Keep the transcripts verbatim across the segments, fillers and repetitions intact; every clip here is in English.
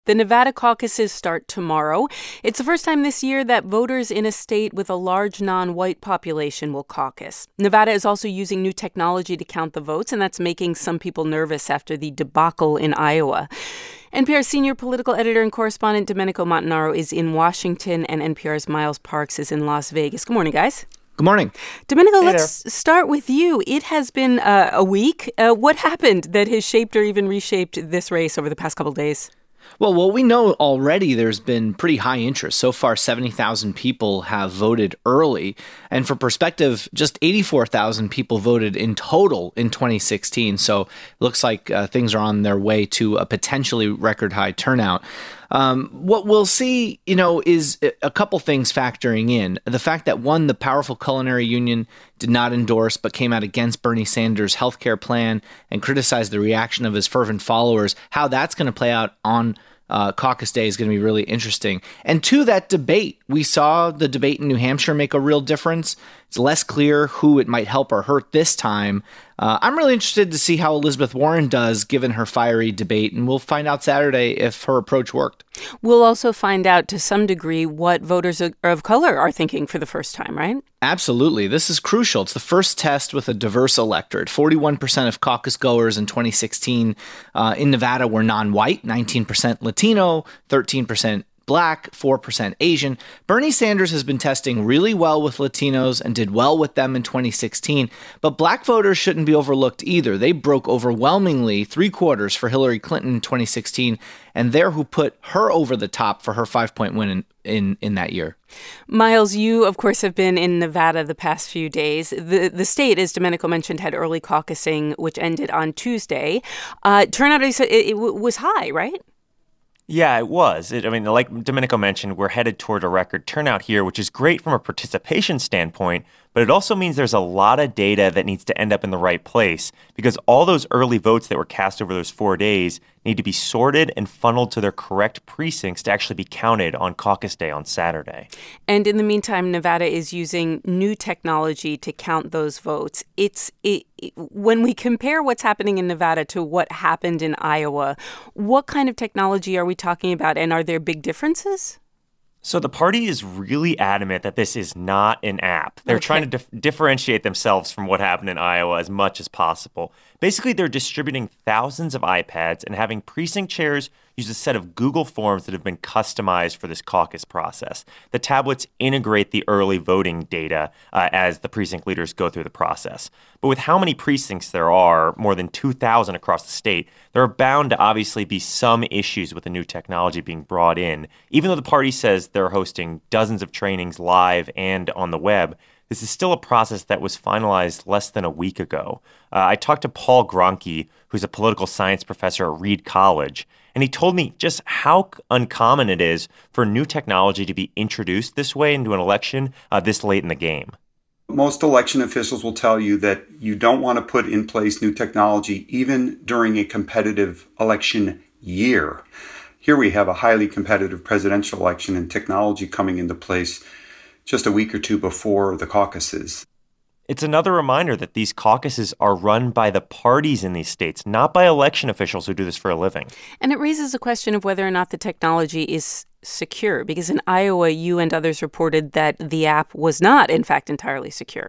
The Nevada caucuses start tomorrow. It's the first time this year that voters in a state with a large non-white population will caucus. Nevada is also using new technology to count the votes, and that's making some people nervous after the debacle in Iowa. N P R's senior political editor and correspondent Domenico Montanaro is in Washington, and N P R's Miles Parks is in Las Vegas. Good morning, guys. Good morning. Domenico, Hey let's there. start with you. It has been uh, a week. Uh, what happened that has shaped or even reshaped this race over the past couple days? Well, well, we know already there's been pretty high interest. So far, seventy thousand people have voted early. And for perspective, just eighty-four thousand people voted in total in twenty sixteen. So it looks like uh, things are on their way to a potentially record high turnout. Um, what we'll see, you know, is a couple things factoring in. The fact that, one, the powerful culinary union did not endorse but came out against Bernie Sanders' healthcare plan and criticized the reaction of his fervent followers. How that's going to play out on uh, caucus day is going to be really interesting. And two, that debate. We saw the debate in New Hampshire make a real difference. It's less clear who it might help or hurt this time. Uh, I'm really interested to see how Elizabeth Warren does given her fiery debate, and we'll find out Saturday if her approach worked. We'll also find out to some degree what voters of color are thinking for the first time, right? Absolutely. This is crucial. It's the first test with a diverse electorate. forty-one percent of caucus goers in twenty sixteen uh, in Nevada were non-white, nineteen percent Latino, thirteen percent Black, four percent Asian. Bernie Sanders has been testing really well with Latinos and did well with them in twenty sixteen, but Black voters shouldn't be overlooked either. They broke overwhelmingly three quarters for Hillary Clinton in twenty sixteen, and they're who put her over the top for her five-point win in, in, in that year. Miles, you, of course, have been in Nevada the past few days. The the state, as Domenico mentioned, had early caucusing, which ended on Tuesday. Uh, turnout it, it was high, right? Yeah, it was. It, I mean, like Domenico mentioned, we're headed toward a record turnout here, which is great from a participation standpoint, but it also means there's a lot of data that needs to end up in the right place because all those early votes that were cast over those four days need to be sorted and funneled to their correct precincts to actually be counted on caucus day on Saturday. And in the meantime, Nevada is using new technology to count those votes. It's it, it, when we compare what's happening in Nevada to what happened in Iowa, what kind of technology are we talking about, and are there big differences? So the party is really adamant that this is not an app. They're Okay. trying to dif- differentiate themselves from what happened in Iowa as much as possible. Basically, they're distributing thousands of iPads and having precinct chairs use a set of Google Forms that have been customized for this caucus process. The tablets integrate the early voting data uh, as the precinct leaders go through the process. But with how many precincts there are, more than two thousand across the state, there are bound to obviously be some issues with the new technology being brought in. Even though the party says they're hosting dozens of trainings live and on the web, this is still a process that was finalized less than a week ago. Uh, I talked to Paul Gronke, who's a political science professor at Reed College, and he told me just how uncommon it is for new technology to be introduced this way into an election uh, this late in the game. Most election officials will tell you that you don't want to put in place new technology even during a competitive election year. Here we have a highly competitive presidential election and technology coming into place just a week or two before the caucuses. It's another reminder that these caucuses are run by the parties in these states, not by election officials who do this for a living. And it raises a question of whether or not the technology is secure, because in Iowa, you and others reported that the app was not, in fact, entirely secure.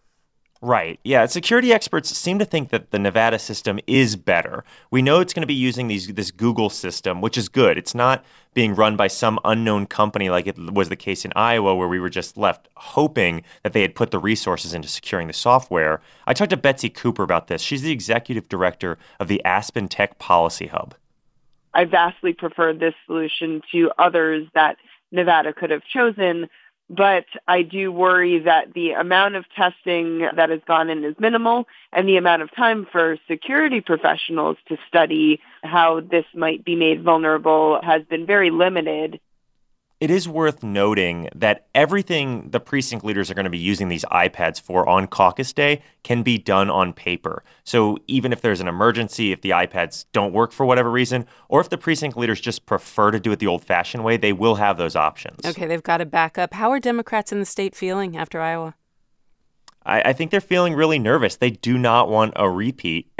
Right. Yeah. Security experts seem to think that the Nevada system is better. We know it's going to be using these this Google system, which is good. It's not being run by some unknown company like it was the case in Iowa, where we were just left hoping that they had put the resources into securing the software. I talked to Betsy Cooper about this. She's the executive director of the Aspen Tech Policy Hub. I vastly preferred this solution to others that Nevada could have chosen. But I do worry that the amount of testing that has gone in is minimal, and the amount of time for security professionals to study how this might be made vulnerable has been very limited. It is worth noting that everything the precinct leaders are going to be using these iPads for on caucus day can be done on paper. So even if there's an emergency, if the iPads don't work for whatever reason, or if the precinct leaders just prefer to do it the old-fashioned way, they will have those options. Okay, they've got a backup. How are Democrats in the state feeling after Iowa? I, I think they're feeling really nervous. They do not want a repeat. And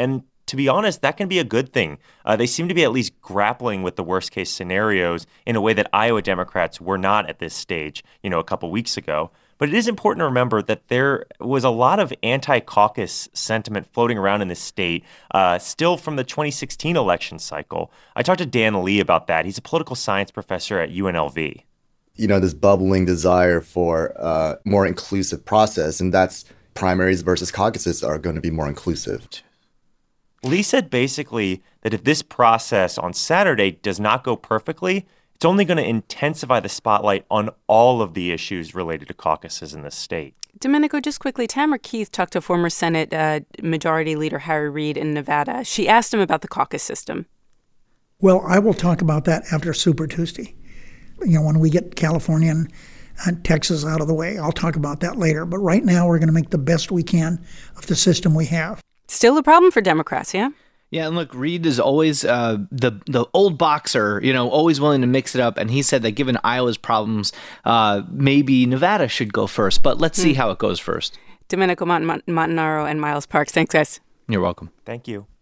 to be honest, that can be a good thing. Uh, they seem to be at least grappling with the worst-case scenarios in a way that Iowa Democrats were not at this stage, you know, a couple weeks ago. But it is important to remember that there was a lot of anti-caucus sentiment floating around in the state, uh, still from the twenty sixteen election cycle. I talked to Dan Lee about that. He's a political science professor at U N L V. You know, this bubbling desire for a uh, more inclusive process, and that's primaries versus caucuses are going to be more inclusive. Lee said basically that if this process on Saturday does not go perfectly, it's only going to intensify the spotlight on all of the issues related to caucuses in the state. Domenico, just quickly, Tamara Keith talked to former Senate uh, Majority Leader Harry Reid in Nevada. She asked him about the caucus system. Well, I will talk about that after Super Tuesday. You know, when we get California and, and Texas out of the way, I'll talk about that later. But right now, we're going to make the best we can of the system we have. Still a problem for Democrats, yeah? Yeah, and look, Reid is always uh, the the old boxer, you know, always willing to mix it up. And he said that given Iowa's problems, uh, maybe Nevada should go first. But let's see how it goes first. Domenico Mont- Montanaro and Miles Parks. Thanks, guys. You're welcome. Thank you.